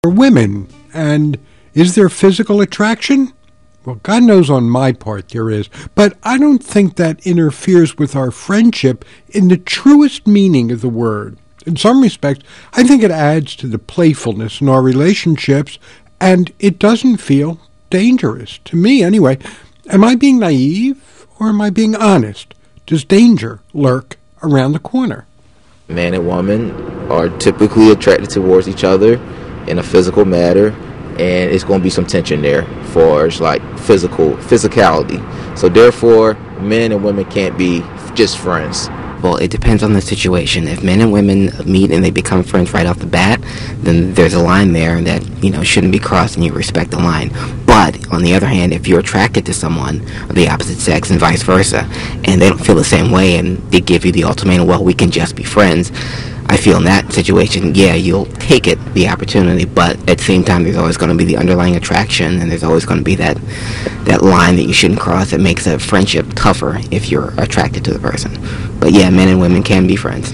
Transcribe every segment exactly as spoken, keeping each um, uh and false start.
for women. And is there physical attraction? Well, God knows on my part there is, but I don't think that interferes with our friendship in the truest meaning of the word. In some respects, I think it adds to the playfulness in our relationships, and it doesn't feel dangerous, to me anyway. Am I being naive, or am I being honest? Does danger lurk around the corner? Man and woman are typically attracted towards each other in a physical matter, and it's going to be some tension there for like physical physicality. So therefore, men and women can't be just friends. Well, it depends on the situation. If men and women meet and they become friends right off the bat, then there's a line there that, you know, shouldn't be crossed and you respect the line. But, on the other hand, if you're attracted to someone of the opposite sex and vice versa, and they don't feel the same way and they give you the ultimatum, well, we can just be friends, I feel in that situation, yeah, you'll take it, the opportunity, but at the same time, there's always going to be the underlying attraction, and there's always going to be that that line that you shouldn't cross that makes a friendship tougher if you're attracted to the person. But yeah, men and women can be friends.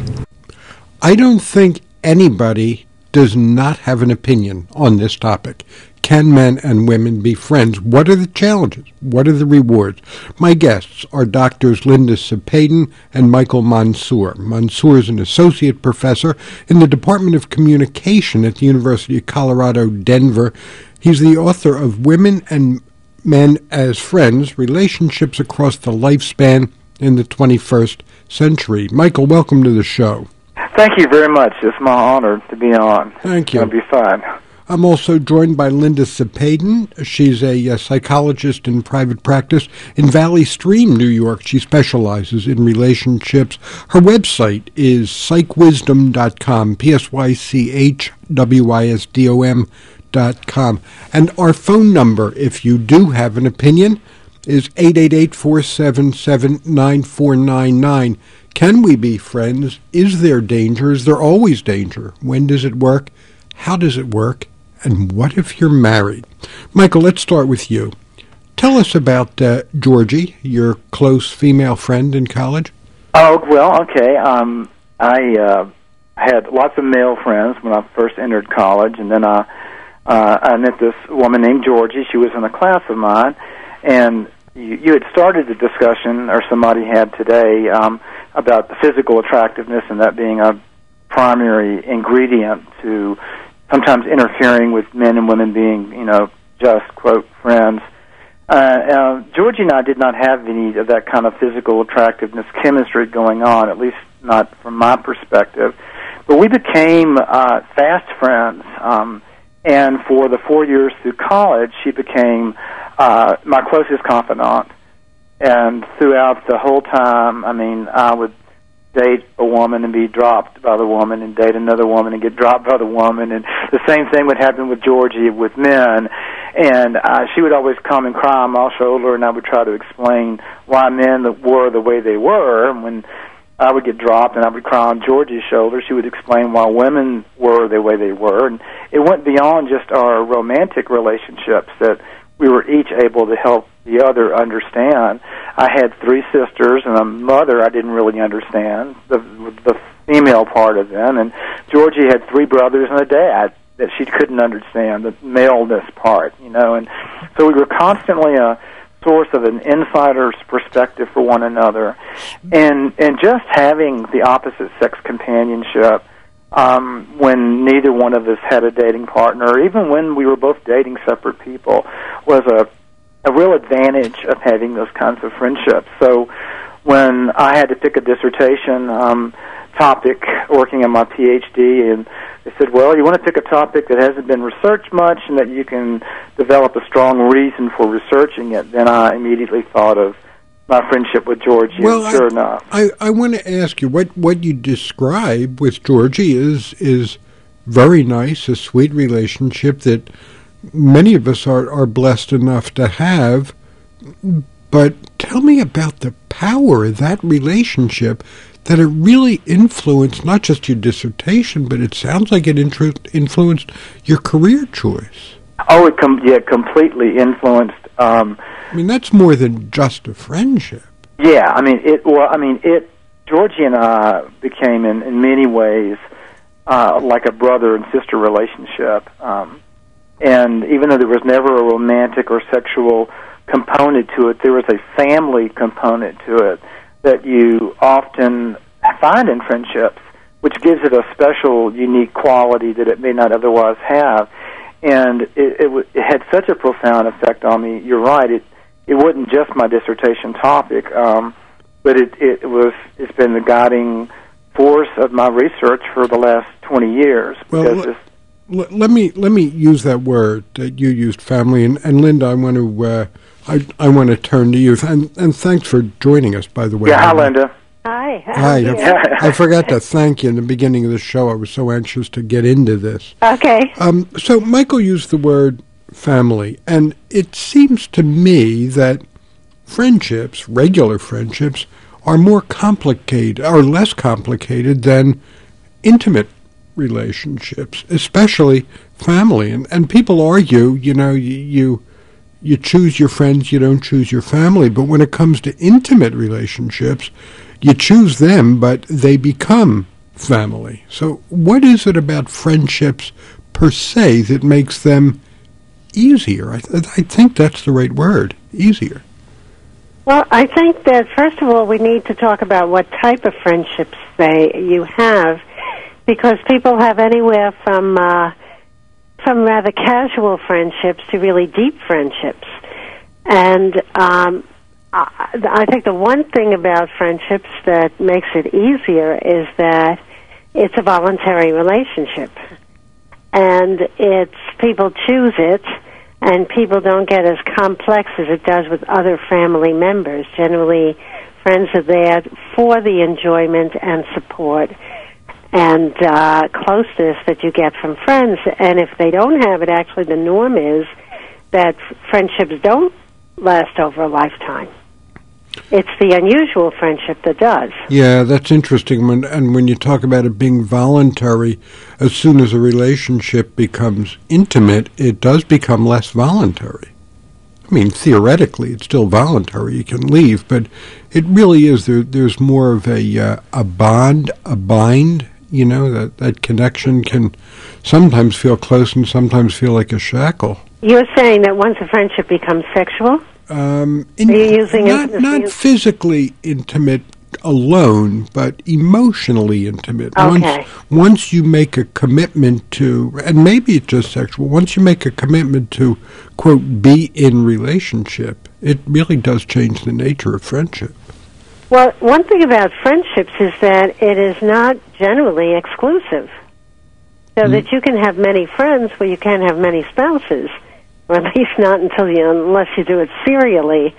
I don't think anybody does not have an opinion on this topic. Can men and women be friends? What are the challenges? What are the rewards? My guests are Doctors Linda Cepheden and Michael Monsoor. Monsoor is an associate professor in the Department of Communication at the University of Colorado, Denver. He's the author of Women and Men as Friends, Relationships Across the Lifespan in the twenty-first Century. Michael, welcome to the show. Thank you very much. It's my honor to be on. Thank you. It'll be fun. I'm also joined by Linda Cepheden. She's a uh, psychologist in private practice in Valley Stream, New York. She specializes in relationships. Her website is psych wisdom dot com, P S Y C H W Y S D O M dot com. And our phone number, if you do have an opinion, is eight eight eight, four seven seven, nine four nine nine. Can we be friends? Is there danger? Is there always danger? When does it work? How does it work? And what if you're married? Michael, let's start with you. Tell us about uh, Georgie, your close female friend in college. Oh, well, okay. Um, I uh, had lots of male friends when I first entered college, and then I, uh, I met this woman named Georgie. She was in a class of mine, and you, you had started the discussion, or somebody had today, um, about the physical attractiveness and that being a primary ingredient to sometimes interfering with men and women being, you know, just, quote, friends. Uh, uh, Georgie and I did not have any of that kind of physical attractiveness chemistry going on, at least not from my perspective. But we became uh, fast friends, um, and for the four years through college, she became uh, my closest confidant. And throughout the whole time, I mean, I would date a woman and be dropped by the woman, and date another woman and get dropped by the woman, and the same thing would happen with Georgie with men. And uh, she would always come and cry on my shoulder, and I would try to explain why men were the way they were. And when I would get dropped and I would cry on Georgie's shoulder, she would explain why women were the way they were. And it went beyond just our romantic relationships, that we were each able to help the other understand. I had three sisters and a mother I didn't really understand, the the female part of them, and Georgie had three brothers and a dad that she couldn't understand, the maleness part, you know. And so we were constantly a source of an insider's perspective for one another. And and just having the opposite sex companionship, um, when neither one of us had a dating partner, or even when we were both dating separate people, was a a real advantage of having those kinds of friendships. So when I had to pick a dissertation um, topic working on my PhD, and they said, well, you want to pick a topic that hasn't been researched much and that you can develop a strong reason for researching it, then I immediately thought of my friendship with Georgie. Well, and sure I, enough. I, I want to ask you, what, what you describe with Georgie is is very nice, a sweet relationship that many of us are, are blessed enough to have. But tell me about the power of that relationship, that it really influenced not just your dissertation, but it sounds like it intru- influenced your career choice. Oh, it com- yeah, completely influenced. Um, I mean, that's more than just a friendship. Yeah, I mean, it. Well, I mean, it. Georgie and I became, in, in many ways, uh, like a brother and sister relationship. Um, and even though there was never a romantic or sexual component to it, there was a family component to it that you often find in friendships, which gives it a special, unique quality that it may not otherwise have. And it, it, w- it had such a profound effect on me. You're right. It it wasn't just my dissertation topic, um, but it, it was. It's been the guiding force of my research for the last twenty years. Well, l- l- let me let me use that word that you used, family. And, and Linda, I want to uh, I I want to turn to you. And and thanks for joining us, by the way. Yeah, hi, Linda. Hi. Hi. I, I forgot to thank you in the beginning of the show. I was so anxious to get into this. Okay. Um, so Michael used the word family, and it seems to me that friendships, regular friendships, are more complicated, or less complicated than intimate relationships, especially family. And, and people argue, you know, you, you you choose your friends, you don't choose your family. But when it comes to intimate relationships, you choose them, but they become family. So what is it about friendships per se that makes them easier? I, th- I think that's the right word, easier. Well, I think that, first of all, we need to talk about what type of friendships they you have, because people have anywhere from uh, from rather casual friendships to really deep friendships. And um, I, I think the one thing about friendships that makes it easier is that it's a voluntary relationship. And it's people choose it, and people don't get as complex as it does with other family members. Generally, friends are there for the enjoyment and support and uh, closeness that you get from friends. And if they don't have it, actually the norm is that friendships don't last over a lifetime. It's the unusual friendship that does. Yeah, that's interesting. When, and when you talk about it being voluntary, as soon as a relationship becomes intimate, it does become less voluntary. I mean, theoretically, it's still voluntary. You can leave, but it really is. There, there's more of a uh, a bond, a bind. You know, that, that connection can sometimes feel close and sometimes feel like a shackle. You're saying that once a friendship becomes sexual? Um, in, Are you using not, intimacy? not physically intimate alone, but emotionally intimate. Okay. Once, once you make a commitment to, and maybe it's just sexual, once you make a commitment to, quote, be in relationship, it really does change the nature of friendship. Well, one thing about friendships is that it is not generally exclusive. So mm. that you can have many friends where you can't have many spouses, or at least not until you, unless you do it serially.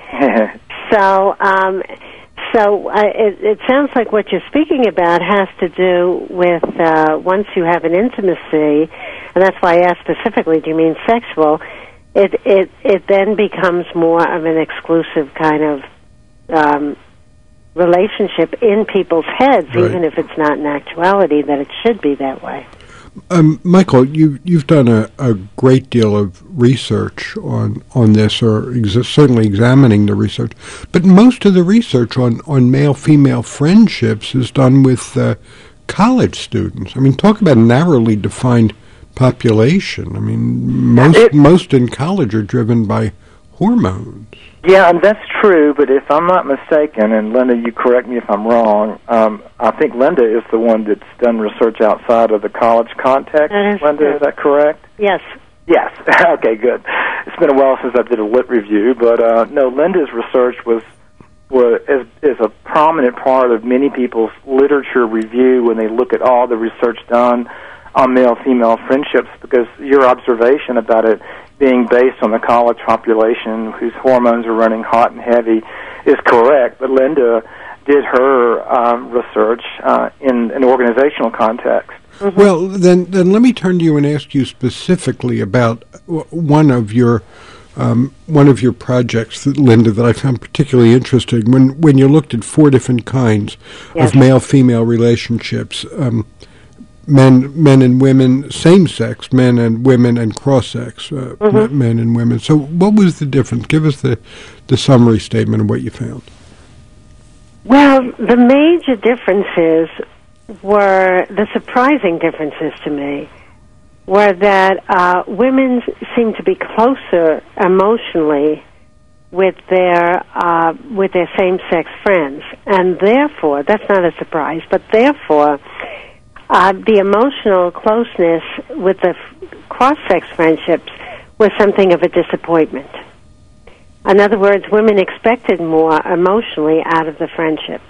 so, um, so uh, it, it sounds like what you're speaking about has to do with uh, once you have an intimacy, and that's why I asked specifically, do you mean sexual? It it it then becomes more of an exclusive kind of um, relationship in people's heads, right. Even if it's not in actuality that it should be that way. Um, Michael, you, you've done a, a great deal of research on, on this, or ex- certainly examining the research, but most of the research on, on male-female friendships is done with uh, college students. I mean, talk about a narrowly defined population. I mean, most, it, most in college are driven by hormones. Yeah, and that's true, but if I'm not mistaken, and Linda, you correct me if I'm wrong, um, I think Linda is the one that's done research outside of the college context. That is Linda, true. Is that correct? Yes. Yes. Okay, good. It's been a while since I did a lit review, but uh, no, Linda's research was, was is, is a prominent part of many people's literature review when they look at all the research done on male-female friendships, because your observation about it being based on the college population whose hormones are running hot and heavy is correct. But Linda did her um, research uh, in an organizational context. Mm-hmm. Well, then, then let me turn to you and ask you specifically about one of your um, one of your projects, that, Linda, that I found particularly interesting. When when you looked at four different kinds yes. of male-female relationships. Um, Men, men and women, same-sex, men and women, and cross-sex, uh, mm-hmm. men and women. So what was the difference? Give us the, the summary statement of what you found. Well, the major difference is were the surprising differences to me were that uh, women seem to be closer emotionally with their uh, with their same-sex friends, and therefore that's not a surprise. But therefore, uh, the emotional closeness with the f- cross-sex friendships was something of a disappointment. In other words, women expected more emotionally out of the friendship.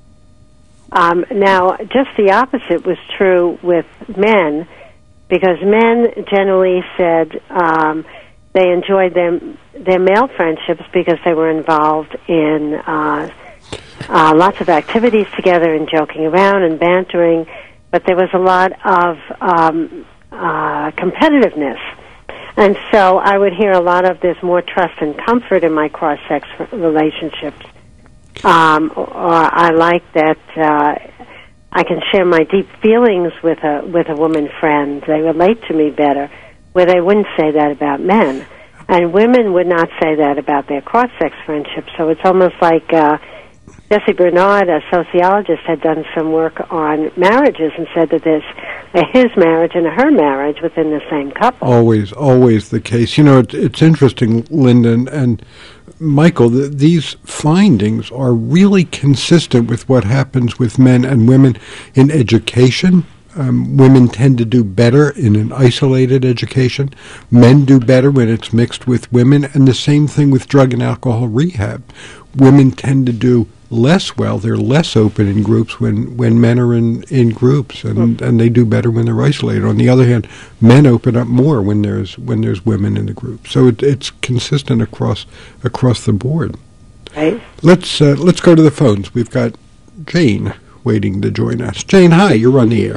Um, now, just the opposite was true with men, because men generally said um, they enjoyed their, their male friendships because they were involved in uh, uh, lots of activities together and joking around and bantering, but there was a lot of um, uh, competitiveness. And so I would hear a lot of there's more trust and comfort in my cross-sex relationships. Um, or I like that uh, I can share my deep feelings with a with a woman friend. They relate to me better, where they wouldn't say that about men. And women would not say that about their cross-sex friendships. So it's almost like uh, Jesse Bernard, a sociologist, had done some work on marriages and said that there's a his marriage and a her marriage within the same couple. Always, always the case. You know, it, it's interesting, Linda and, and Michael, the, these findings are really consistent with what happens with men and women in education. Um, women tend to do better in an isolated education. Men do better when it's mixed with women, and the same thing with drug and alcohol rehab. Women tend to do less well. They're less open in groups when, when men are in, in groups, and, and they do better when they're isolated. On the other hand, men open up more when there's when there's women in the group. So it, it's consistent across across the board. Right. Let's uh, let's go to the phones. We've got Jane waiting to join us. Jane, hi. You're on the air.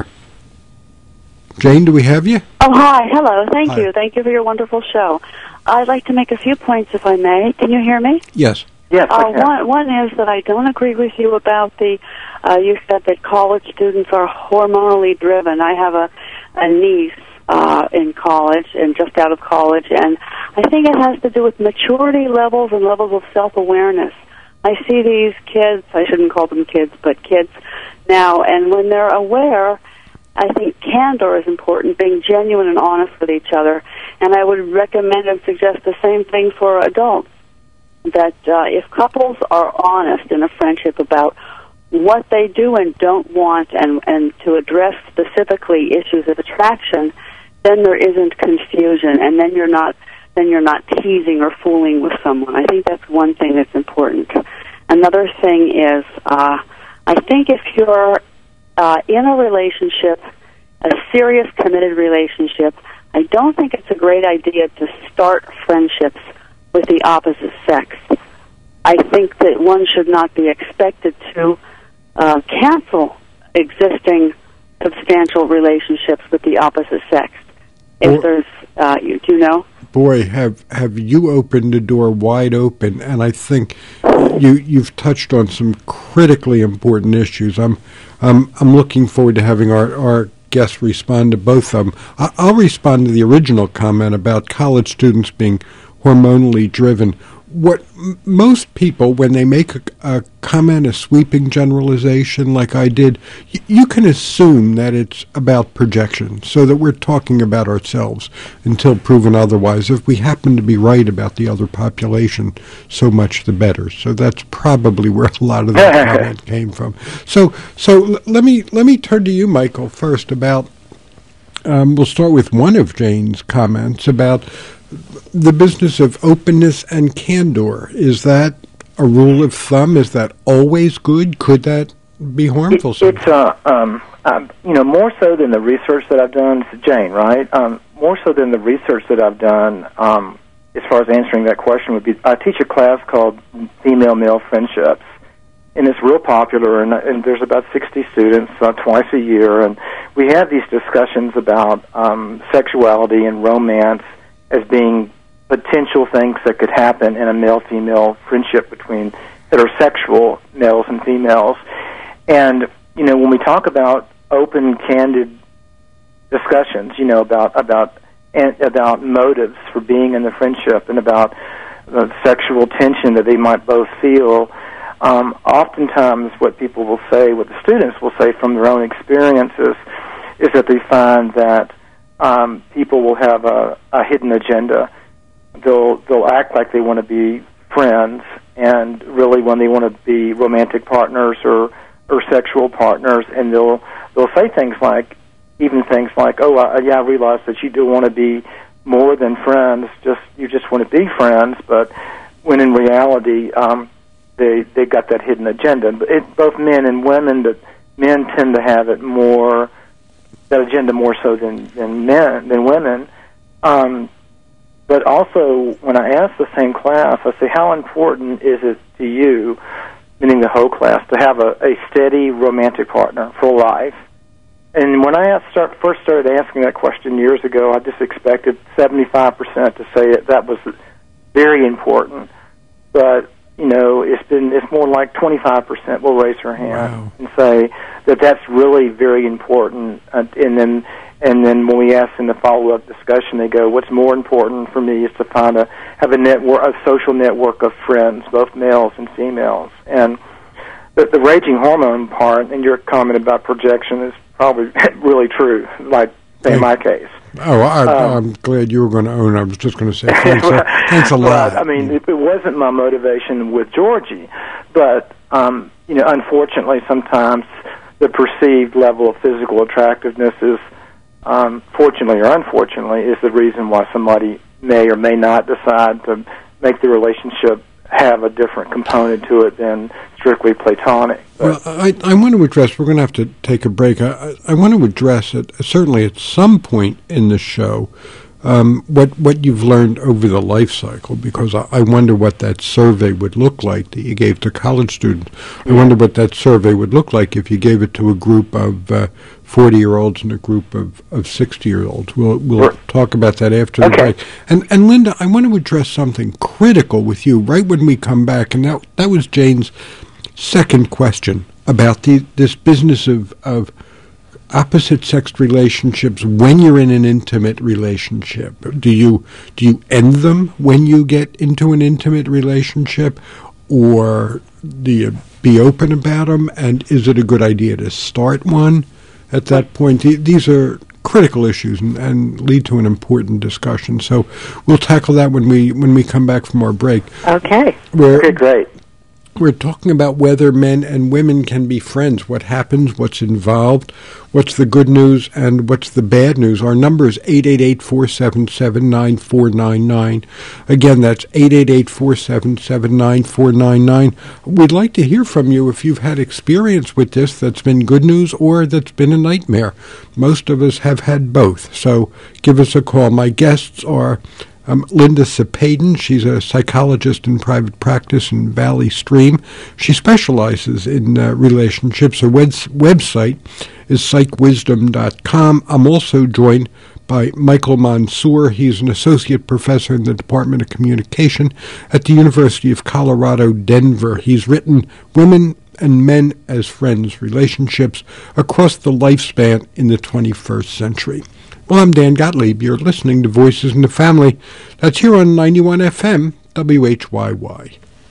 Jane, do we have you? Oh, hi. Hello. Thank Hi. you. Thank you for your wonderful show. I'd like to make a few points, if I may. Can you hear me? Yes. Yes, I Uh, can. one, one is that I don't agree with you about the, uh, you said that college students are hormonally driven. I have a, a niece uh, in college and just out of college, and I think it has to do with maturity levels and levels of self-awareness. I see these kids, I shouldn't call them kids, but kids now, and when they're aware, I think candor is important, being genuine and honest with each other, and I would recommend and suggest the same thing for adults. That uh, if couples are honest in a friendship about what they do and don't want, and, and to address specifically issues of attraction, then there isn't confusion, and then you're not then you're not teasing or fooling with someone. I think that's one thing that's important. Another thing is, uh, I think if you're uh, in a relationship, a serious, committed relationship, I don't think it's a great idea to start friendships with the opposite sex. I think that one should not be expected to uh, cancel existing substantial relationships with the opposite sex. If Or, there's, uh, you, do you know? Boy, have have you opened the door wide open, and I think you you've touched on some critically important issues. I'm um, I'm looking forward to having our our guests respond to both of them. I, I'll respond to the original comment about college students being hormonally driven. What m- most people, when they make a, a comment, a sweeping generalization like I did, y- you can assume that it's about projection, so that we're talking about ourselves until proven otherwise. If we happen to be right about the other population, so much the better. So that's probably where a lot of that comment came from. So, so l- let me let me turn to you, Michael, first about. Um, we'll start with one of Jane's comments about the business of openness and candor. Is that a rule of thumb? Is that always good? Could that be harmful? It, it's uh, um, um, you know, more so than the research that I've done, it's Jane, right? Um, more so than the research that I've done, um, as far as answering that question would be, I teach a class called Female-Male Friendships, and it's real popular, and, and there's about sixty students uh, twice a year, and we have these discussions about um, sexuality and romance as being potential things that could happen in a male-female friendship between heterosexual males and females. And, you know, when we talk about open, candid discussions, you know, about about and about motives for being in the friendship and about the sexual tension that they might both feel, um, oftentimes what people will say, what the students will say from their own experiences, is that they find that um, people will have a, a hidden agenda. They'll they'll act like they want to be friends, and really when they want to be romantic partners or or sexual partners, and they'll they'll say things like, even things like, "Oh, I, yeah, I realize that you do want to be more than friends. Just you just want to be friends," but when in reality, um, they they got that hidden agenda. But it, both men and women, but men tend to have it more, that agenda more so than than men than women. Um, but also, when I ask the same class, I say, "How important is it to you?" Meaning the whole class, to have a, a steady romantic partner for life. And when I asked, start, first started asking that question years ago, I just expected seventy-five percent to say it. That was very important. But, you know, it's been it's more like twenty-five percent will raise their hand wow. and say that that's really very important. Uh, and then and then when we ask in the follow-up discussion, they go, what's more important for me is to find a have a network, a social network of friends, both males and females. And the, the raging hormone part, and your comment about projection is probably really true, like say in my case. Oh, I, um, I'm glad you were going to own it. I was just going to say thanks, a, thanks a lot. But, I mean, it, it wasn't my motivation with Georgie, but, um, you know, unfortunately, sometimes the perceived level of physical attractiveness is, um, fortunately or unfortunately, is the reason why somebody may or may not decide to make the relationship have a different component to it than strictly platonic. But well, I, I want to address, we're going to have to take a break. I, I want to address it, certainly at some point in the show, um, what what you've learned over the life cycle, because I, I wonder what that survey would look like that you gave to college students. I wonder what that survey would look like if you gave it to a group of uh, forty-year-olds and a group of, of sixty-year-olds. We'll we'll sure. talk about that after okay. the break. And and Linda, I want to address something critical with you right when we come back, and that that was Jane's second question about the this business of of opposite-sex relationships when you're in an intimate relationship. Do you do you end them when you get into an intimate relationship, or do you be open about them? And is it a good idea to start one at that point? These are critical issues and, and lead to an important discussion. So we'll tackle that when we when we come back from our break. Okay. We're, okay, great. We're talking about whether men and women can be friends, what happens, what's involved, what's the good news, and what's the bad news. Our number is eight eight eight, four seven seven, nine four nine nine. Again, that's eight eight eight, four seven seven, nine four nine nine. We'd like to hear from you if you've had experience with this that's been good news or that's been a nightmare. Most of us have had both, so give us a call. My guests are Um, Linda Cepheden. She's a psychologist in private practice in Valley Stream. She specializes in uh, relationships. Her web- website is psych wisdom dot com. I'm also joined by Michael Mansour. He's an associate professor in the Department of Communication at the University of Colorado, Denver. He's written Women and Men as Friends, Relationships Across the Lifespan in the twenty-first Century. Well, I'm Dan Gottlieb. You're listening to Voices in the Family. That's here on ninety-one F M, W H Y Y.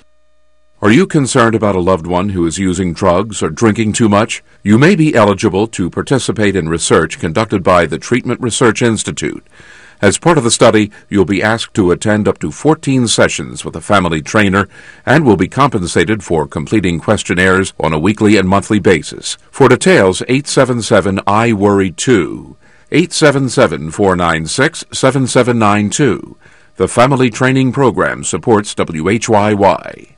Are you concerned about a loved one who is using drugs or drinking too much? You may be eligible to participate in research conducted by the Treatment Research Institute. As part of the study, you'll be asked to attend up to fourteen sessions with a family trainer and will be compensated for completing questionnaires on a weekly and monthly basis. For details, eight seven seven, I worry two. eight seven seven, four nine six, seven seven nine two. The Family Training Program supports W H Y Y.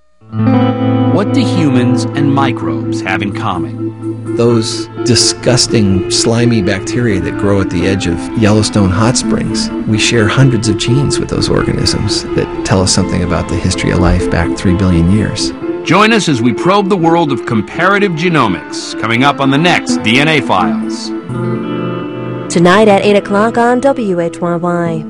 What do humans and microbes have in common? Those disgusting, slimy bacteria that grow at the edge of Yellowstone hot springs. We share hundreds of genes with those organisms that tell us something about the history of life back three billion years. Join us as we probe the world of comparative genomics, coming up on the next D N A Files. Tonight at eight o'clock on W H Y Y.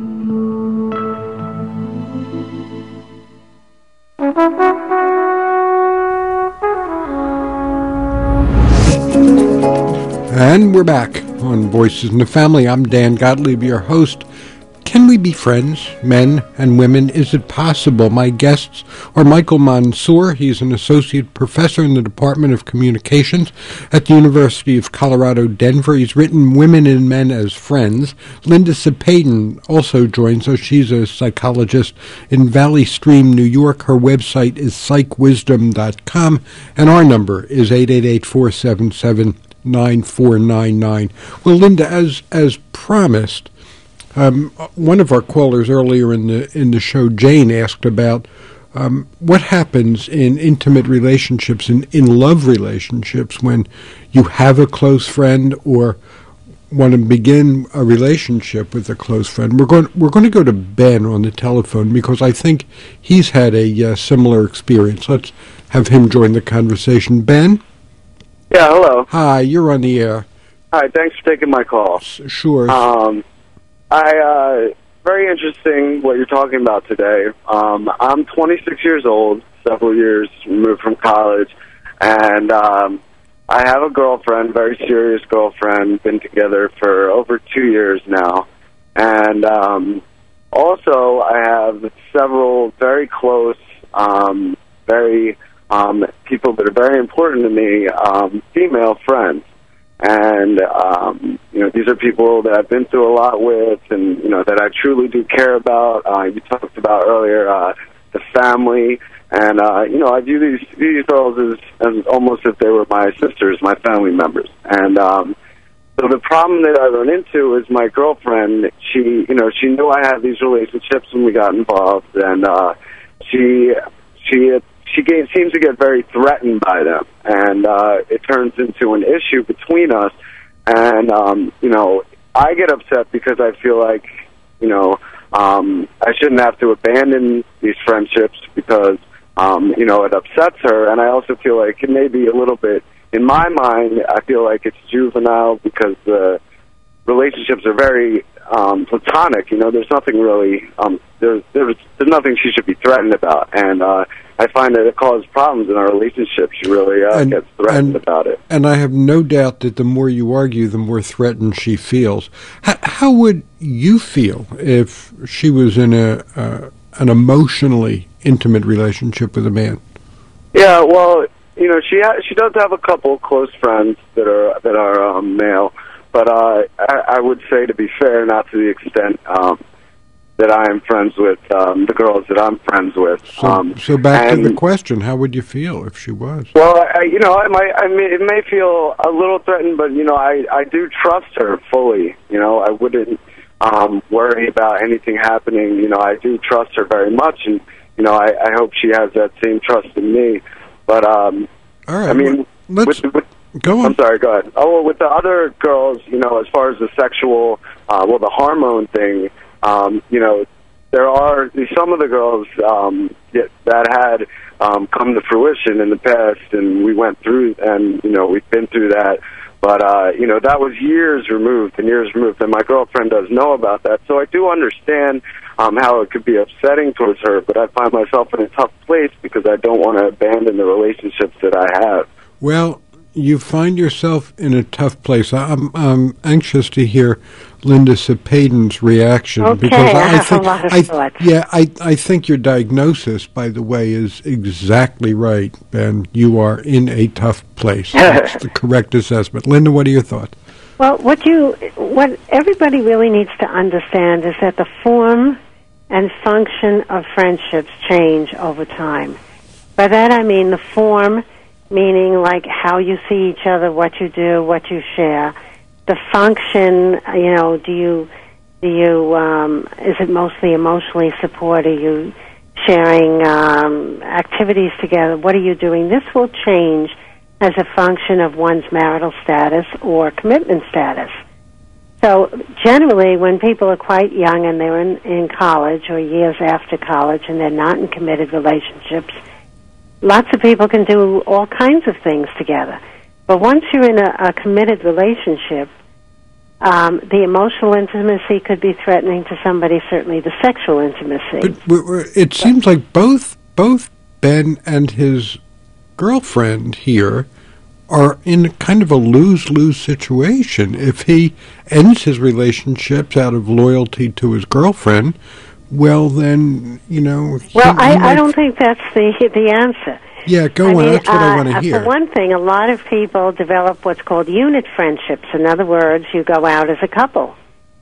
And we're back on Voices in the Family. I'm Dan Gottlieb, your host. can we be friends, men and women? Is it possible? My guests are Michael Monsour. He's an associate professor in the Department of Communications at the University of Colorado, Denver. He's written Women and Men as Friends. Linda Cepheden also joins us. She's a psychologist in Valley Stream, New York. Her website is psych wisdom dot com, and our number is eight eight eight, four seven seven, nine four nine nine. Well, Linda, as as promised, Um, one of our callers earlier in the in the show, Jane, asked about um, what happens in intimate relationships, in, in love relationships, when you have a close friend or want to begin a relationship with a close friend. We're going we're going to go to Ben on the telephone because I think he's had a uh, similar experience. Let's have him join the conversation. Ben? Yeah, hello. Hi, you're on the air. Hi, thanks for taking my call. S- sure. Um, I, uh, very interesting what you're talking about today. Um, I'm twenty-six years old, several years removed from college, and um, I have a girlfriend, very serious girlfriend, been together for over two years now. And um, also I have several very close, um, very um, people that are very important to me, um, female friends. And, um, you know, these are people that I've been through a lot with and, you know, that I truly do care about. Uh, you talked about earlier uh, the family. And, uh, you know, I view these these girls as, as almost if they were my sisters, my family members. And um, so the problem that I run into is my girlfriend, she, you know, she knew I had these relationships when we got involved. And uh, she, she She get, seems to get very threatened by them, and uh, it turns into an issue between us. And, um, you know, I get upset because I feel like, you know, um, I shouldn't have to abandon these friendships because, um, you know, it upsets her. And I also feel like it may be a little bit, in my mind, I feel like it's juvenile because the relationships are very um, platonic. You know, there's nothing really, um, there's, there's, there's nothing she should be threatened about. And, uh, I find that it causes problems in our relationship. She really uh, and, gets threatened and, about it. And I have no doubt that the more you argue, the more threatened she feels. H- how would you feel if she was in a uh, an emotionally intimate relationship with a man? Yeah, well, you know, she ha- she does have a couple close friends that are that are um, male, but uh, I-, I would say, to be fair, not to the extent Um, that I am friends with, um, the girls that I'm friends with. So, um, so back and, to the question, how would you feel if she was? Well, I, you know, I might, I mean, it may feel a little threatened, but, you know, I, I do trust her fully. You know, I wouldn't um, worry about anything happening. You know, I do trust her very much, and, you know, I, I hope she has that same trust in me. But, um, All right, I mean, let's with, with, go on. I'm sorry, go ahead. Oh, well, with the other girls, you know, as far as the sexual, uh, well, the hormone thing, Um, you know, there are some of the girls um, that had um, come to fruition in the past, and we went through, and, you know, we've been through that. But, uh, you know, that was years removed and years removed, and my girlfriend does know about that. So I do understand um, how it could be upsetting towards her, but I find myself in a tough place because I don't want to abandon the relationships that I have. Well, you find yourself in a tough place. I'm, I'm anxious to hear Linda Cepeden's reaction okay, because I, I, have think, a lot of I, thoughts. yeah, I, I think your diagnosis, by the way, is exactly right, and you are in a tough place. That's the correct assessment. Linda, what are your thoughts? Well, what you, what everybody really needs to understand is that the form and function of friendships change over time. By that I mean the form, meaning like how you see each other, what you do, what you share. The function, you know, do you, do you, um, is it mostly emotionally support? Are you sharing um, activities together? What are you doing? This will change as a function of one's marital status or commitment status. So generally, when people are quite young and they're in, in college or years after college and they're not in committed relationships, lots of people can do all kinds of things together. But once you're in a, a committed relationship, um, the emotional intimacy could be threatening to somebody, certainly the sexual intimacy. But we're, we're, it seems like both both Ben and his girlfriend here are in kind of a lose-lose situation. If he ends his relationships out of loyalty to his girlfriend, well, then, you know... Well, he, I, he I might... don't think that's the the answer. Yeah, go I on. mean, That's what uh, I want to hear. For one thing, a lot of people develop what's called unit friendships. In other words, you go out as a couple.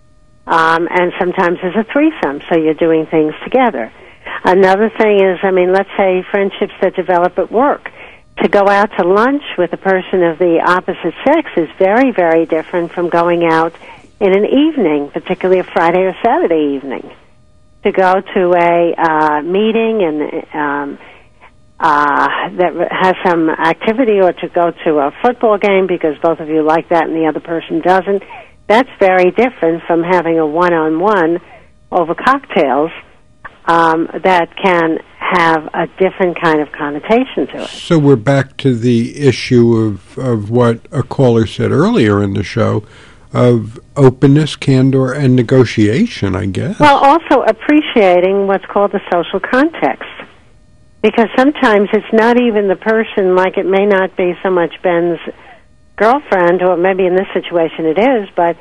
Um, and sometimes as a threesome, so you're doing things together. Another thing is, I mean, let's say friendships that develop at work. To go out to lunch with a person of the opposite sex is very, very different from going out in an evening, particularly a Friday or Saturday evening. To go to a uh, meeting and um, uh, that has some activity, or to go to a football game because both of you like that and the other person doesn't, that's very different from having a one-on-one over cocktails um, that can have a different kind of connotation to it. So we're back to the issue of, of what a caller said earlier in the show, of openness, candor, and negotiation, I guess. Well, also appreciating what's called the social context. Because sometimes it's not even the person, like it may not be so much Ben's girlfriend, or maybe in this situation it is, but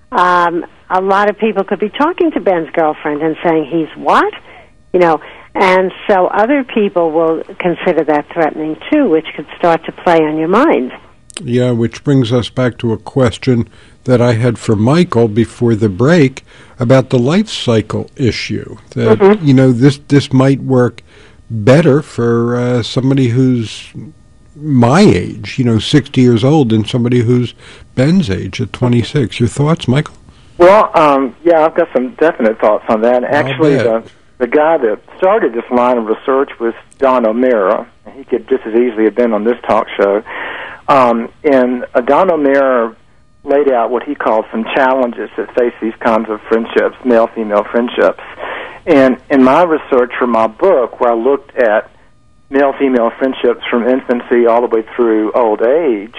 um, a lot of people could be talking to Ben's girlfriend and saying, he's what? You know, and so other people will consider that threatening too, which could start to play on your mind. Yeah, which brings us back to a question that I had for Michael before the break about the life cycle issue. That, mm-hmm. you know, this, this might work better for uh, somebody who's my age, you know, sixty years old, than somebody who's Ben's age at twenty-six. Your thoughts, Michael? Well, um, yeah, I've got some definite thoughts on that. Actually, the, the guy that started this line of research was Don O'Meara. He could just as easily have been on this talk show. Um, and uh, Don O'Meara laid out what he called some challenges that face these kinds of friendships, male-female friendships. And in my research for my book, where I looked at male-female friendships from infancy all the way through old age,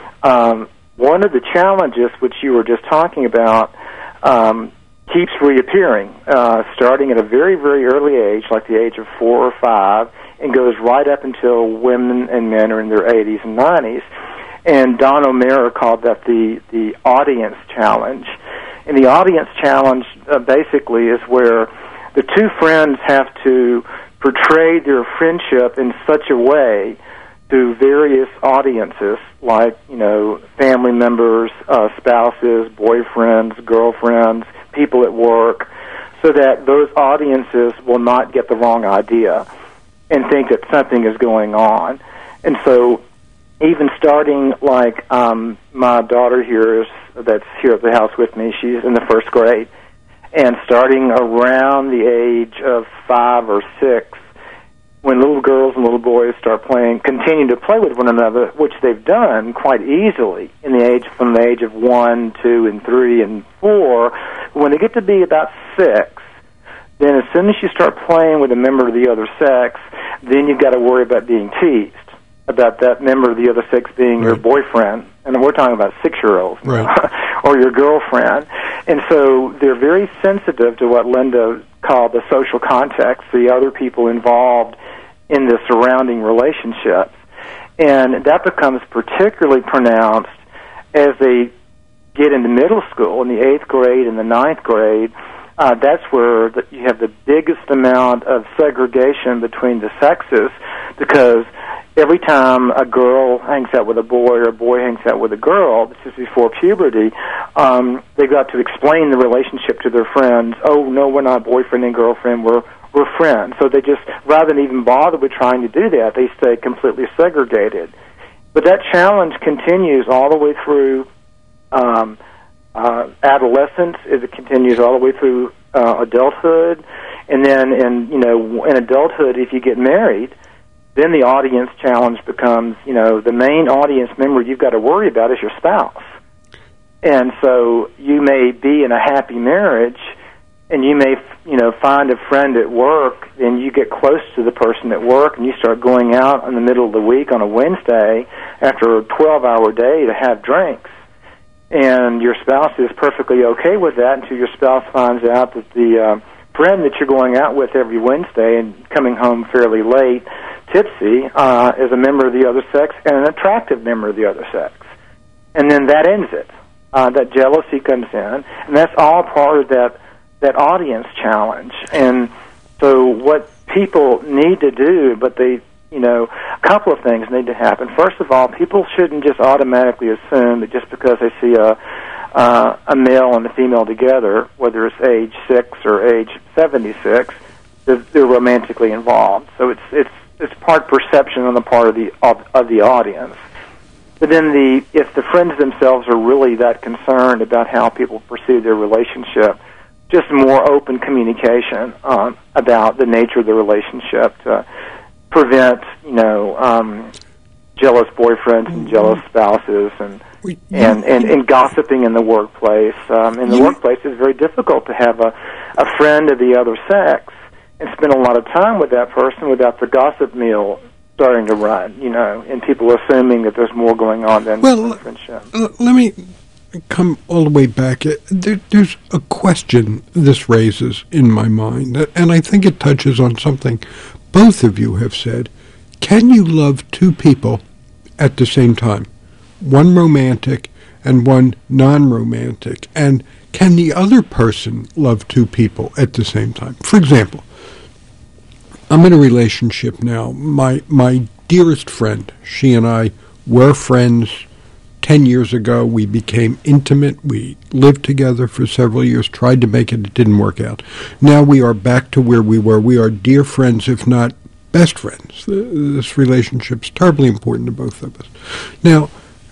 um, one of the challenges, which you were just talking about, um, keeps reappearing, uh, starting at a very, very early age, like the age of four or five, and goes right up until women and men are in their eighties and nineties. And Don O'Meara called that the, the audience challenge. And the audience challenge uh, basically is where the two friends have to portray their friendship in such a way to various audiences, like, you know, family members, uh, spouses, boyfriends, girlfriends, people at work, so that those audiences will not get the wrong idea and think that something is going on. And so even starting, like, um, my daughter here is, that's here at the house with me, she's in the first grade, and starting around the age of five or six, when little girls and little boys start playing, continue to play with one another, which they've done quite easily in the age from the age of one, two, and three, and four, when they get to be about six, then as soon as you start playing with a member of the other sex, then you've got to worry about being teased, about that member of the other sex being right. your boyfriend, and we're talking about six-year-olds, right. or your girlfriend. And so they're very sensitive to what Linda called the social context, the other people involved in the surrounding relationships. And that becomes particularly pronounced as they get into middle school, in the eighth grade and the ninth grade. Uh, that's where the, you have the biggest amount of segregation between the sexes, because every time a girl hangs out with a boy or a boy hangs out with a girl, this is before puberty, um, they've got to explain the relationship to their friends. Oh, no, we're not boyfriend and girlfriend, we're, we're friends. So they just, rather than even bother with trying to do that, they stay completely segregated. But that challenge continues all the way through um, uh, adolescence. It continues all the way through uh, adulthood. And then in, you know, in adulthood, if you get married, then the audience challenge becomes, you know, the main audience member you've got to worry about is your spouse. And so you may be in a happy marriage, and you may, you know, find a friend at work, and you get close to the person at work, and you start going out in the middle of the week on a Wednesday after a twelve-hour day to have drinks. And your spouse is perfectly okay with that until your spouse finds out that the uh, friend that you're going out with every Wednesday and coming home fairly late tipsy uh, is a member of the other sex and an attractive member of the other sex. And then that ends it. Uh, that jealousy comes in, and that's all part of that, that audience challenge. And so what people need to do, but they, you know, a couple of things need to happen. First of all, people shouldn't just automatically assume that just because they see a uh, a male and a female together, whether it's age six or age seventy-six, that they're romantically involved. So it's it's it's part perception on the part of the of, of the audience. But then the if the friends themselves are really that concerned about how people pursue their relationship, just more open communication um, about the nature of the relationship to prevent, you know, um, jealous boyfriends and jealous spouses and and, and, and gossiping in the workplace. Um, in the workplace, it's very difficult to have a, a friend of the other sex and spend a lot of time with that person without the gossip meal starting to run, you know, and people assuming that there's more going on than well, friendship. L- let me come all the way back. There, there's a question this raises in my mind, and I think it touches on something both of you have said. Can you love two people at the same time? One romantic and one non-romantic. And can the other person love two people at the same time? For example, I'm in a relationship now. My my dearest friend, she and I were friends ten years ago. We became intimate. We lived together for several years, tried to make it. It didn't work out. Now we are back to where we were. We are dear friends, if not best friends. This relationship's terribly important to both of us. Now,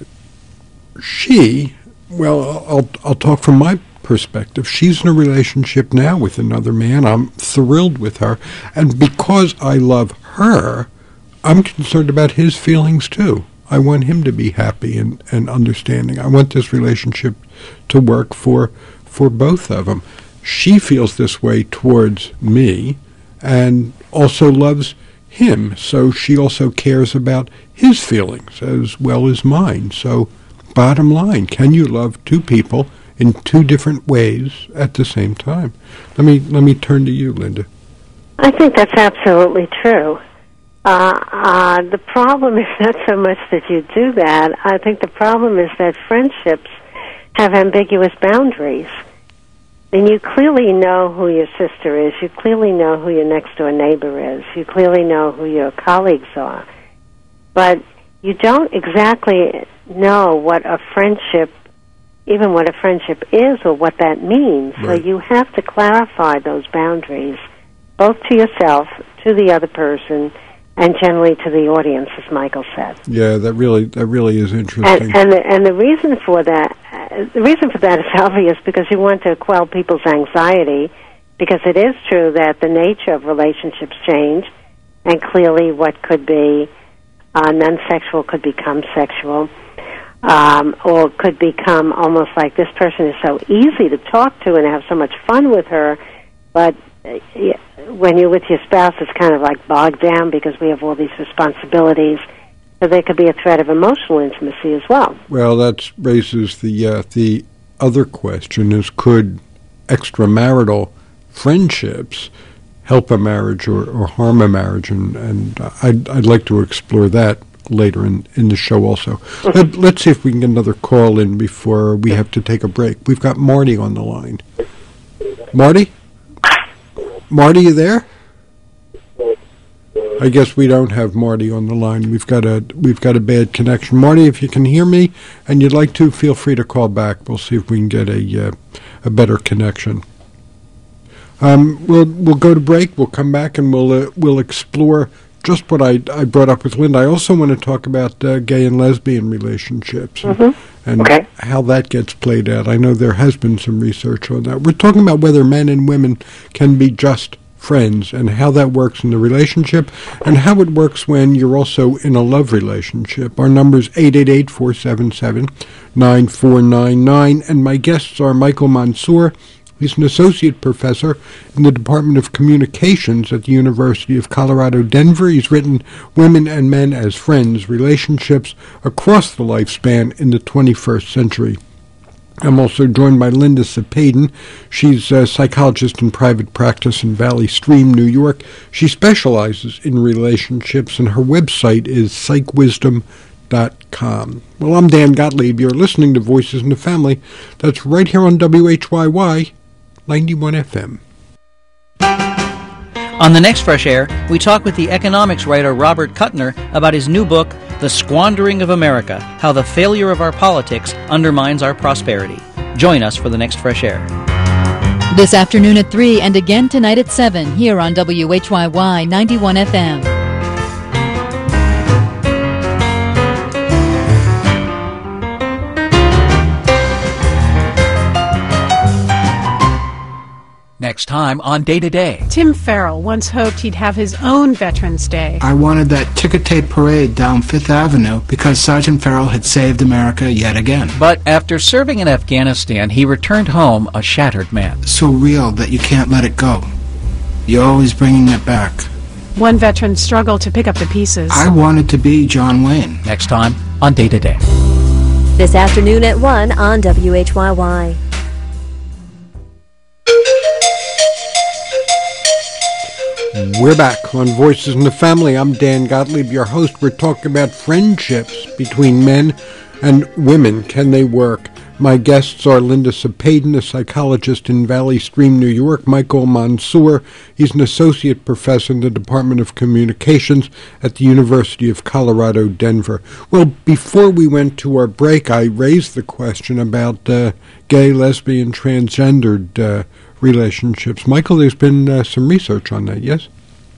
she, well, I'll I'll talk from my perspective. She's in a relationship now with another man. I'm thrilled with her. And because I love her, I'm concerned about his feelings too. I want him to be happy and, and understanding. I want this relationship to work for for both of them. She feels this way towards me and also loves him. So she also cares about his feelings as well as mine. So bottom line, can you love two people in two different ways at the same time? Let me let me turn to you, Linda. I think that's absolutely true. Uh, uh, the problem is not so much that you do that. I think the problem is that friendships have ambiguous boundaries. And you clearly know who your sister is. You clearly know who your next-door neighbor is. You clearly know who your colleagues are. But you don't exactly know what a friendship, even what a friendship is or what that means. Right. So you have to clarify those boundaries, both to yourself, to the other person, and generally to the audience, as Michael said. Yeah, that really that really is interesting. And, and, the, and the reason for that, uh, the reason for that is obvious, because you want to quell people's anxiety, because it is true that the nature of relationships change, and clearly what could be uh, non-sexual could become sexual, um, or could become almost like this person is so easy to talk to and have so much fun with her, but uh, yeah, when you're with your spouse, it's kind of like bogged down because we have all these responsibilities. So there could be a threat of emotional intimacy as well. Well, that raises the uh, the other question: is could extramarital friendships help a marriage or, or harm a marriage? And, and I'd I'd like to explore that later in, in the show also. Let, let's see if we can get another call in before we have to take a break. We've got Marty on the line. Marty? Marty, you there? I guess we don't have Marty on the line. We've got a we've got a bad connection. Marty, if you can hear me and you'd like to, feel free to call back. We'll see if we can get a uh, a better connection. Um, we'll we'll go to break. We'll come back and we'll uh, we'll explore just what I I brought up with Linda. I also want to talk about uh, gay and lesbian relationships and, mm-hmm. and okay. how that gets played out. I know there has been some research on that. We're talking about whether men and women can be just friends and how that works in the relationship and how it works when you're also in a love relationship. Our number is eight eight eight, four seven seven, nine four nine nine, and my guests are Michael Mansour. He's an associate professor in the Department of Communications at the University of Colorado, Denver. He's written Women and Men as Friends, Relationships Across the Lifespan in the twenty-first Century. I'm also joined by Linda Cepheden. She's a psychologist in private practice in Valley Stream, New York. She specializes in relationships, and her website is psych wisdom dot com. Well, I'm Dan Gottlieb. You're listening to Voices in the Family. That's right here on W H Y Y ninety-one F M. On the next Fresh Air, we talk with the economics writer Robert Kuttner about his new book, The Squandering of America, How the Failure of Our Politics Undermines Our Prosperity. Join us for the next Fresh Air. This afternoon at three and again tonight at seven here on W H Y Y ninety-one F M. Next time on Day to Day. Tim Farrell once hoped he'd have his own Veterans Day. I wanted that ticker tape parade down Fifth Avenue because Sergeant Farrell had saved America yet again. But after serving in Afghanistan, he returned home a shattered man. So real that you can't let it go. You're always bringing it back. One veteran struggled to pick up the pieces. I wanted to be John Wayne. Next time on Day to Day. This afternoon at one on W H Y Y. We're back on Voices in the Family. I'm Dan Gottlieb, your host. We're talking about friendships between men and women. Can they work? My guests are Linda Cepheden, a psychologist in Valley Stream, New York, Michael Mansour. He's an associate professor in the Department of Communications at the University of Colorado, Denver. Well, before we went to our break, I raised the question about uh, gay, lesbian, transgendered uh, relationships. Michael, there's been uh, some research on that, yes?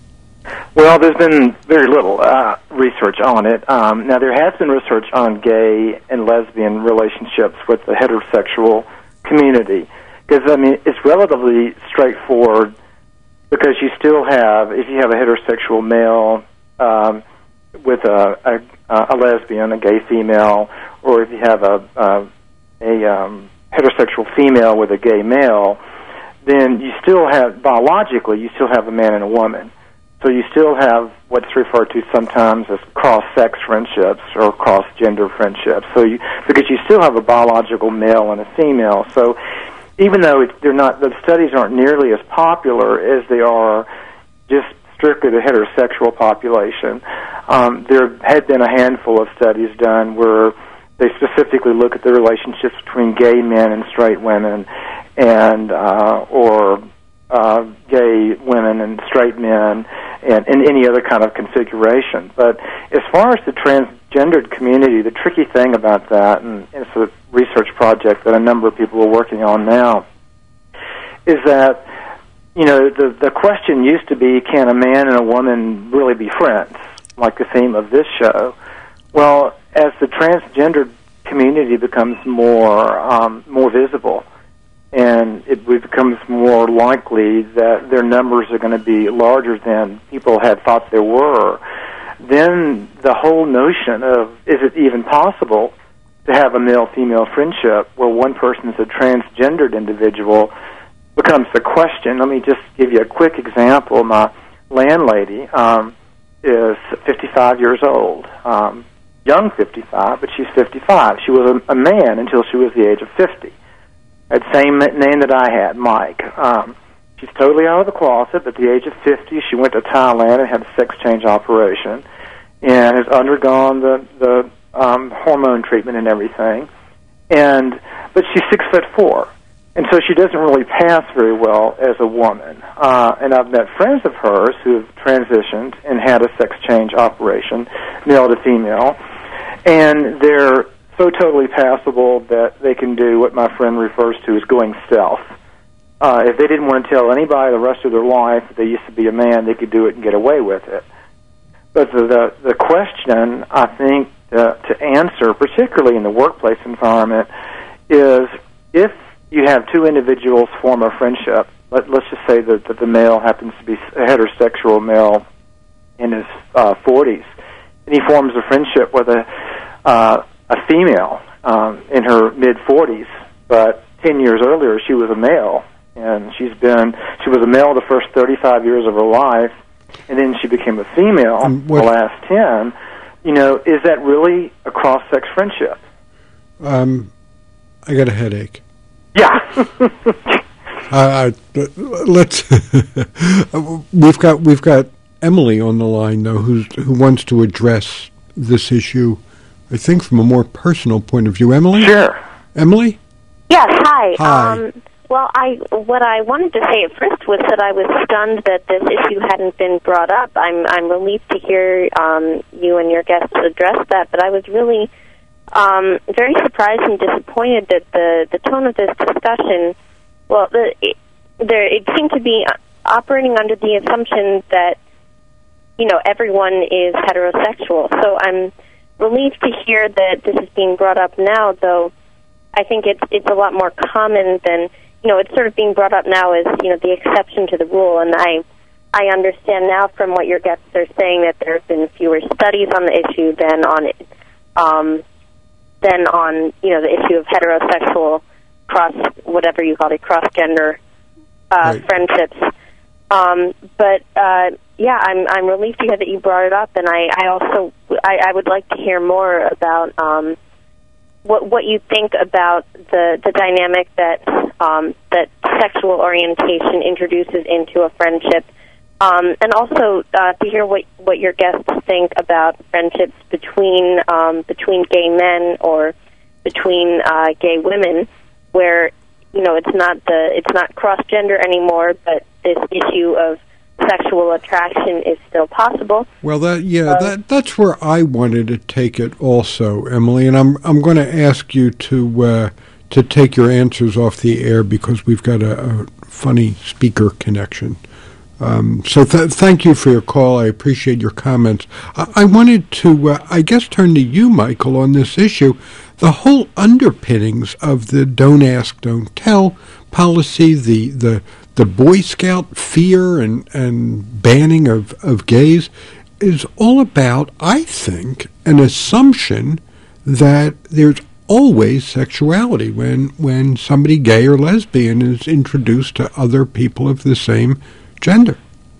Well, there's been very little uh, research on it. Um, now, there has been research on gay and lesbian relationships with the heterosexual community. Because, I mean, it's relatively straightforward because you still have, if you have a heterosexual male um, with a, a, a lesbian, a gay female, or if you have a, a, a um, heterosexual female with a gay male, then you still have, biologically, you still have a man and a woman. So you still have what's referred to sometimes as cross-sex friendships or cross-gender friendships. So you, because you still have a biological male and a female. So even though it's, they're not, the studies aren't nearly as popular as they are just strictly the heterosexual population, um, there had been a handful of studies done where they specifically look at the relationships between gay men and straight women, and uh, or uh, gay women and straight men, and in any other kind of configuration. But as far as the transgendered community, the tricky thing about that, and it's a research project that a number of people are working on now, is that, you know, the the question used to be, can a man and a woman really be friends, like the theme of this show? Well, as the transgendered community becomes more um, more visible, and it becomes more likely that their numbers are going to be larger than people had thought there were, then the whole notion of, is it even possible to have a male-female friendship where one person is a transgendered individual becomes the question. Let me just give you a quick example. My landlady um, is fifty-five years old, um, young fifty-five, but she's fifty-five. She was a, a man until she was the age of fifty. Had the same name that I had, Mike. Um, she's totally out of the closet. At the age of fifty, she went to Thailand and had a sex change operation and has undergone the, the um, hormone treatment and everything. And but she's six foot four, and so she doesn't really pass very well as a woman. Uh, and I've met friends of hers who have transitioned and had a sex change operation, male to female, and they're so totally passable that they can do what my friend refers to as going stealth. Uh, if they didn't want to tell anybody the rest of their life that they used to be a man, they could do it and get away with it. But the the, the question, I think, uh, to answer, particularly in the workplace environment, is if you have two individuals form a friendship, let, let's just say that, that the male happens to be a heterosexual male in his uh, forties, and he forms a friendship with a uh, a female um, in her mid-forties, but ten years earlier she was a male, and she's been, she was a male the first thirty-five years of her life, and then she became a female the last ten. You know, is that really a cross-sex friendship? Um, I got a headache. Yeah. uh, let's. we've got we've got Emily on the line though, who's who wants to address this issue. I think from a more personal point of view. Emily. Sure. Emily. Yes. Hi. Hi. Um, well, I what I wanted to say at first was that I was stunned that this issue hadn't been brought up. I'm I'm relieved to hear um, you and your guests address that, but I was really um, very surprised and disappointed that the the tone of this discussion. Well, the, it, there it seemed to be operating under the assumption that you know everyone is heterosexual. So I'm relieved to hear that this is being brought up now, though. I think it's it's a lot more common than. You know, it's sort of being brought up now as, you know, the exception to the rule, and I I understand now from what your guests are saying that there have been fewer studies on the issue than on um, than on, you know, the issue of heterosexual cross, whatever you call it, cross-gender uh, right. friendships. Um, but, uh, yeah, I'm I'm relieved to hear that you brought it up, and I, I also, I, I would like to hear more about um, what what you think about the, the dynamic that um, that sexual orientation introduces into a friendship, um, and also uh, to hear what, what your guests think about friendships between um, between gay men or between uh, gay women, where you know it's not the it's not cross gender anymore, but this issue of sexual attraction is still possible. Well, that yeah, um, that that's where I wanted to take it also, Emily, and I'm I'm going to ask you to uh, to take your answers off the air because we've got a, a funny speaker connection. Um, so th- thank you for your call. I appreciate your comments. I, I wanted to, uh, I guess, turn to you, Michael, on this issue. The whole underpinnings of the "Don't Ask, Don't Tell" policy, the the the Boy Scout fear and, and banning of, of gays is all about, I think, an assumption that there's always sexuality when when somebody gay or lesbian is introduced to other people of the same gender.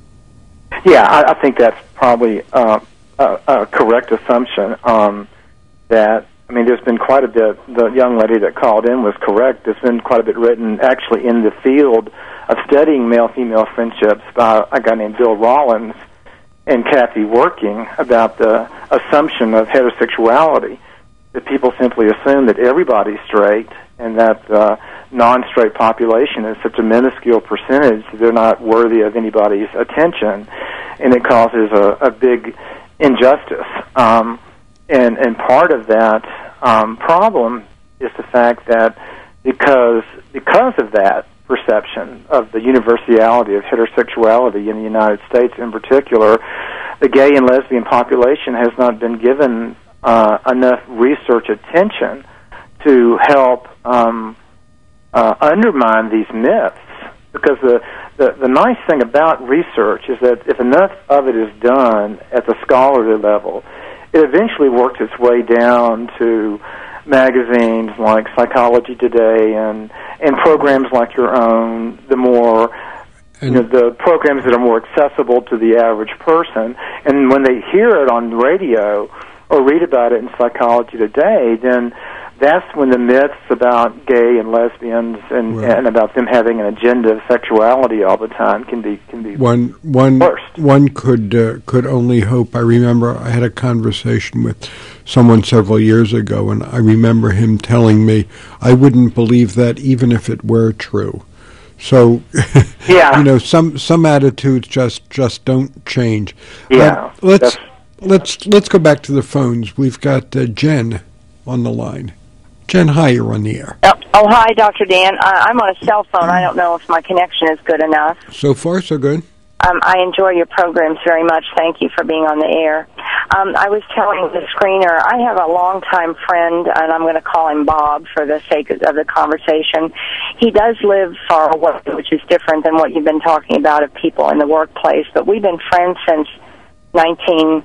Yeah, I, I think that's probably uh, a, a correct assumption. Um, that I mean, there's been quite a bit. The young lady that called in was correct. There's been quite a bit written, actually, in the field of studying male-female friendships by a guy named Bill Rollins and Kathy Working about the assumption of heterosexuality, that people simply assume that everybody's straight and that the non-straight population is such a minuscule percentage that they're not worthy of anybody's attention, and it causes a, a big injustice. Um, and, and part of that um, problem is the fact that because because of that perception of the universality of heterosexuality in the United States in particular, the gay and lesbian population has not been given uh, enough research attention to help um, uh, undermine these myths. Because the, the, the nice thing about research is that if enough of it is done at the scholarly level, it eventually works its way down to magazines like Psychology Today and and programs like your own, the more you know, the programs that are more accessible to the average person. And when they hear it on radio or read about it in Psychology Today, then that's when the myths about gay and lesbians and, right. and about them having an agenda of sexuality all the time can be can be one one worst. One could uh, could only hope. I remember I had a conversation with someone several years ago, and I remember him telling me I wouldn't believe that even if it were true. So, yeah. you know, some some attitudes just just don't change. Yeah, uh, let's let's let's go back to the phones. We've got uh, Jen on the line. Jen, hi, you're on the air. Oh, oh hi, Doctor Dan. I, I'm on a cell phone. I don't know if my connection is good enough. So far, so good. Um, I enjoy your programs very much. Thank you for being on the air. Um, I was telling the screener, I have a longtime friend, and I'm going to call him Bob for the sake of the conversation. He does live far away, which is different than what you've been talking about of people in the workplace, but we've been friends since nineteen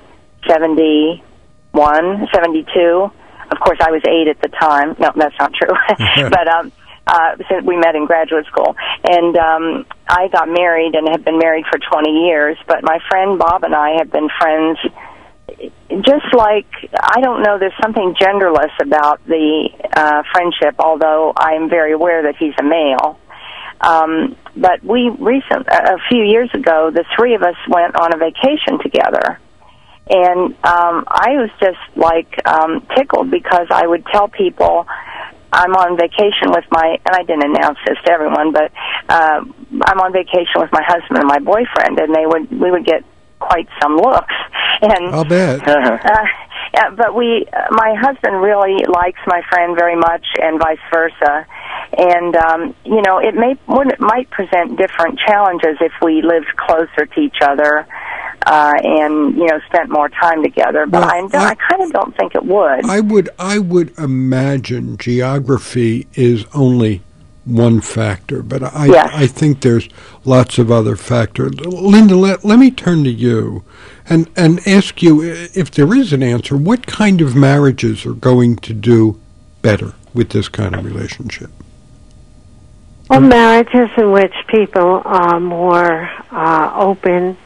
seventy-one, seventy-two. Of course, I was eight at the time. No, that's not true. but um, uh, since we met in graduate school. And um, I got married and have been married for twenty years. But my friend Bob and I have been friends just like, I don't know, there's something genderless about the uh, friendship, although I'm very aware that he's a male. Um, but we recent, a few years ago, the three of us went on a vacation together. And um, I was just, like, um, tickled because I would tell people I'm on vacation with my, and I didn't announce this to everyone, but uh, I'm on vacation with my husband and my boyfriend, and they would, we would get quite some looks. And I'll bet. uh, yeah, but we, uh, my husband really likes my friend very much, and vice versa. And um, you know, it may would, it might present different challenges if we lived closer to each other uh, and you know spent more time together. But Well, I, I, I kind of don't think it would. I would I would imagine geography is only one factor, but I Yes. I think there's lots of other factors. Linda, let, let me turn to you and, and ask you, if there is an answer, what kind of marriages are going to do better with this kind of relationship? Well, marriages in which people are more uh, open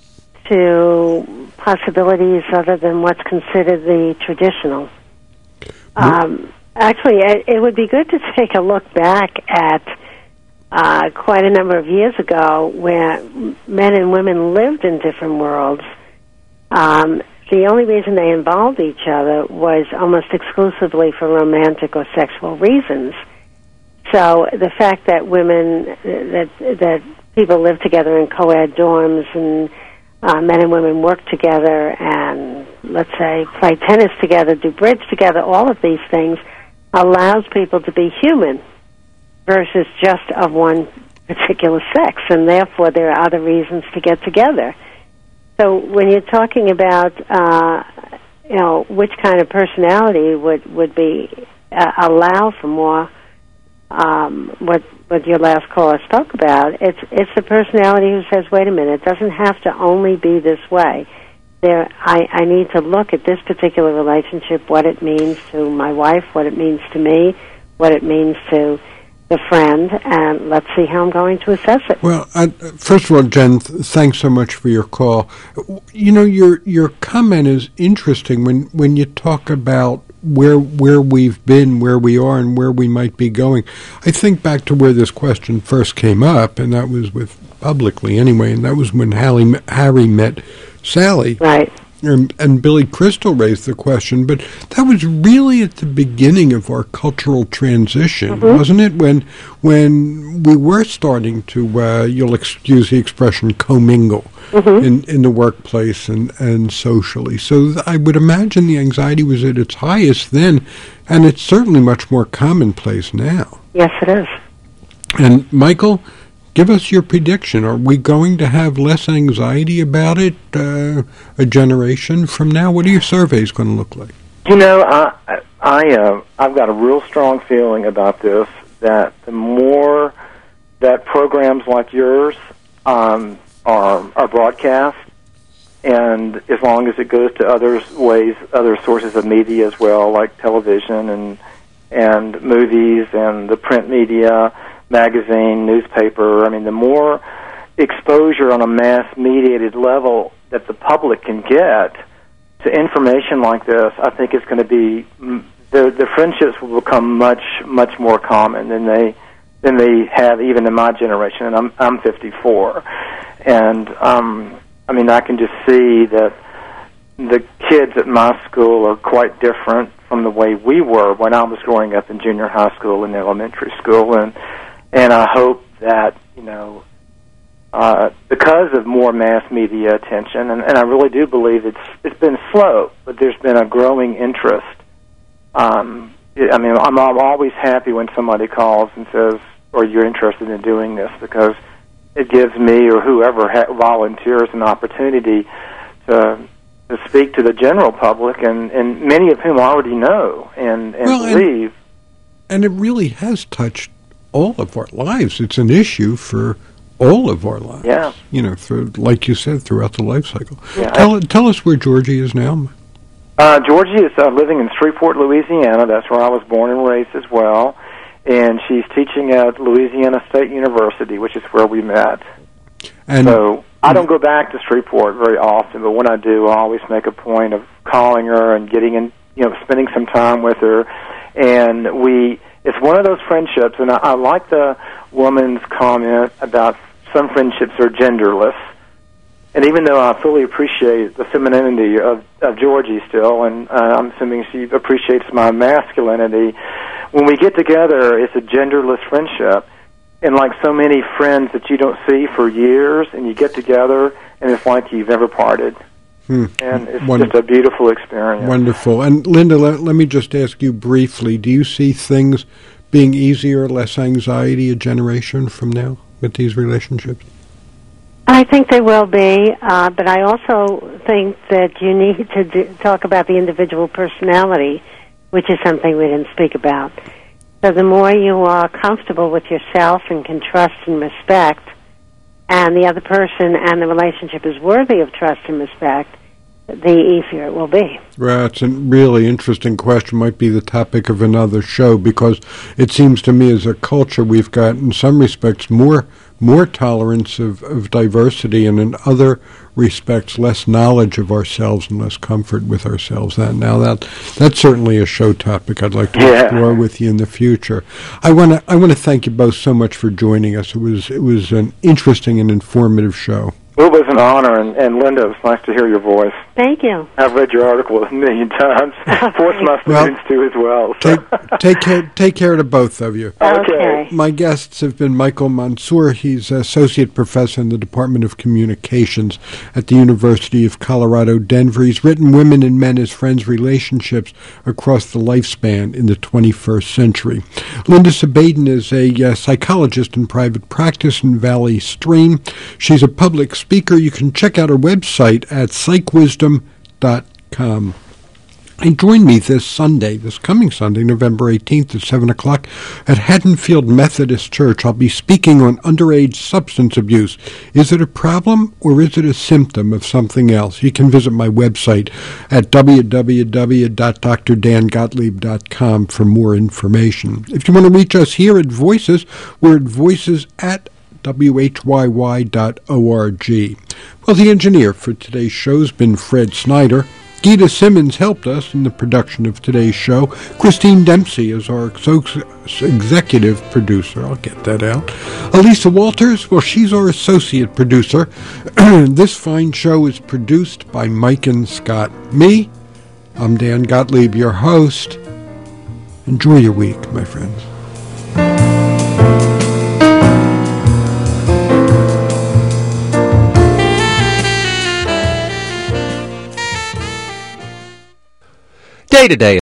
to possibilities other than what's considered the traditional. Um, actually, it, it would be good to take a look back at uh, quite a number of years ago where men and women lived in different worlds. Um, the only reason they involved each other was almost exclusively for romantic or sexual reasons. So the fact that women, that that people live together in co-ed dorms and uh, men and women work together and, let's say, play tennis together, do bridge together, all of these things allows people to be human versus just of one particular sex, and therefore there are other reasons to get together. So when you're talking about, uh, you know, which kind of personality would, would be uh, allow for more Um, what what your last caller spoke about, it's it's the personality who says, wait a minute, it doesn't have to only be this way. There, I, I need to look at this particular relationship, what it means to my wife, what it means to me, what it means to the friend, and let's see how I'm going to assess it. Well, I, first of all, Jen, th- thanks so much for your call. You know, your your comment is interesting when, when you talk about where where we've been, where we are, and where we might be going. I think back to where this question first came up, and that was with publicly anyway, and that was when Harry, Harry met Sally. Right. And, and Billy Crystal raised the question, but that was really at the beginning of our cultural transition, Mm-hmm. wasn't it? When when we were starting to, uh, you'll excuse the expression, commingle Mm-hmm. in, in the workplace and, and socially. So th- I would imagine the anxiety was at its highest then, and it's certainly much more commonplace now. Yes, it is. And Michael, give us your prediction. Are we going to have less anxiety about it uh, a generation from now? What are your surveys going to look like? You know, I, I, uh, I've got a real strong feeling about this, that the more that programs like yours um, are, are broadcast, and as long as it goes to other ways, other sources of media as well, like television and and movies and the print media, magazine, newspaper. I mean, the more exposure on a mass-mediated level that the public can get to information like this, I think it's going to be, the the friendships will become much much more common than they than they have even in my generation. And I'm I'm fifty-four, and um, I mean I can just see that the kids at my school are quite different from the way we were when I was growing up in junior high school and elementary school, and and I hope that, you know, uh, because of more mass media attention, and, and I really do believe it's it's been slow, but there's been a growing interest. Um, I mean, I'm, I'm always happy when somebody calls and says, "Or you're interested in doing this," because it gives me or whoever ha- volunteers an opportunity to to speak to the general public, and, and many of whom already know and, and Well, and- believe. And it really has touched all of our lives. It's an issue for all of our lives. Yeah. You know, for, like you said, throughout the life cycle. Yeah. Tell, tell us where Georgie is now. Uh, Georgie is uh, living in Shreveport, Louisiana. That's where I was born and raised as well. And she's teaching at Louisiana State University, which is where we met. And so I don't go back to Shreveport very often, but when I do, I always make a point of calling her and getting in, you know, spending some time with her. And we, it's one of those friendships, and I, I like the woman's comment about some friendships are genderless. And even though I fully appreciate the femininity of, of Georgie still, and uh, I'm assuming she appreciates my masculinity, when we get together, it's a genderless friendship. And like so many friends that you don't see for years, and you get together, and it's like you've never parted. Hmm. And it's Wonder- just a beautiful experience. Wonderful. And Linda, let, let me just ask you briefly, do you see things being easier, less anxiety a generation from now with these relationships? I think they will be, uh, but I also think that you need to do, talk about the individual personality, which is something we didn't speak about. So the more you are comfortable with yourself and can trust and respect, and the other person and the relationship is worthy of trust and respect, the easier it will be. Well, it's a really interesting question. Might be the topic of another show, because it seems to me as a culture we've got, in some respects, more more tolerance of, of diversity, and in other respects, less knowledge of ourselves and less comfort with ourselves. That now that that's certainly a show topic I'd like to yeah. explore with you in the future. I want to I want to thank you both so much for joining us. It was it was an interesting and informative show. Well, it was an honor, and, and Linda, it was nice to hear your voice. Thank you. I've read your article a million times. Forced my students well, to as well. So. Take, take, care, take care to both of you. Okay. My guests have been Michael Mansour. He's Associate Professor in the Department of Communications at the University of Colorado, Denver. He's written Women and Men as Friends, Relationships Across the Lifespan in the twenty-first Century. Linda Sabaden is a uh, psychologist in private practice in Valley Stream. She's a public speaker. You can check out her website at psych wisdom dot com. And join me this Sunday, this coming Sunday, November eighteenth at seven o'clock at Haddonfield Methodist Church. I'll be speaking on underage substance abuse. Is it a problem or is it a symptom of something else? You can visit my website at w w w dot d r dan gottlieb dot com for more information. If you want to reach us here at Voices, we're at voices at w h y y dot org. Well, the engineer for today's show has been Fred Snyder. Gita Simmons helped us in the production of today's show. Christine Dempsey is our executive producer. I'll get that out. Elisa Walters, well, she's our associate producer. This fine show is produced by Mike and Scott. Me, I'm Dan Gottlieb, your host. Enjoy your week, my friends. Day to day